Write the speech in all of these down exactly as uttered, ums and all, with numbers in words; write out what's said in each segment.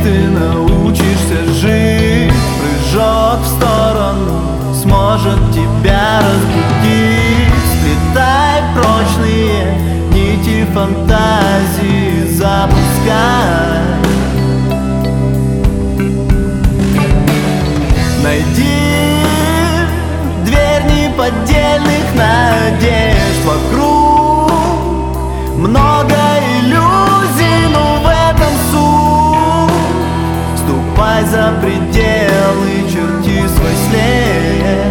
ты научишься жить. Прыжок в сторону сможет тебя разбудить. Сплетай прочные нити фантазии, запускай. Найди дверь неподдельных надежд. Вокруг много иллюзий, но в этом суть. Ступай за пределы, черти свой след.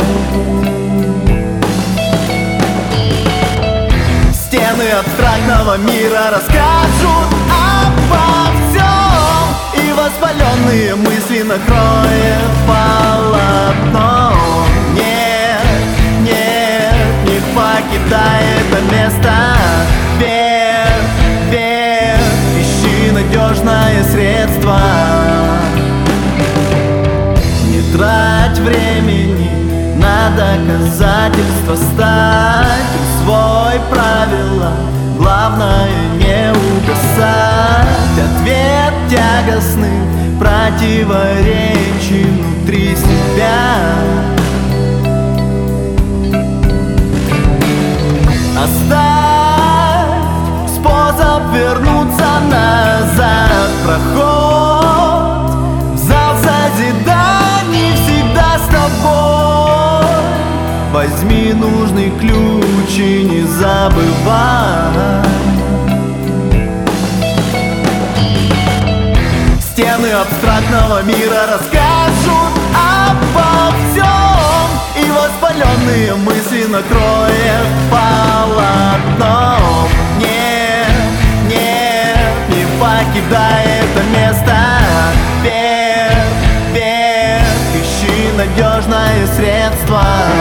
Стены абстрактного мира расскажут обо всем, и воспаленные мысли накроет полотно. Нет, нет, не покидай это место. Верь, верь, ищи надежное средство. Не трать времени на доказательства, стать, усвой правила. Главное не угасать. Ответ тягостных противоречий внутри себя. Оставь способ вернуться назад. Проход в зал созиданий всегда с тобой. Возьми нужный ключ и не забывай. Стены абстрактного мира расскажут обо всем, и воспаленные мысли накроет полотно. Нет, нет, не покидай это место. Верь, верь, ищи надежное средство.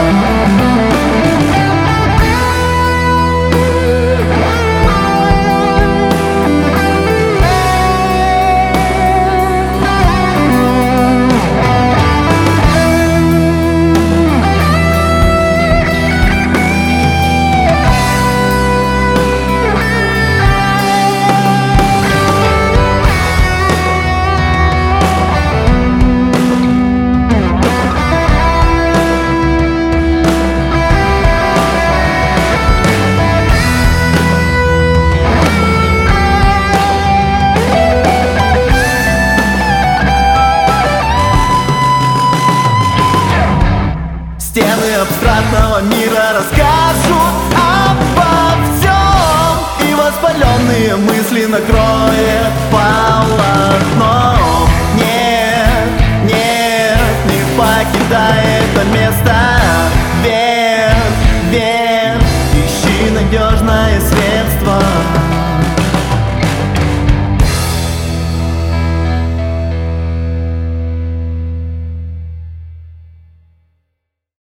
Стены абстрактного мира расскажут обо всем, и воспаленные мысли накроет полотно. Нет, нет, не покидай это место.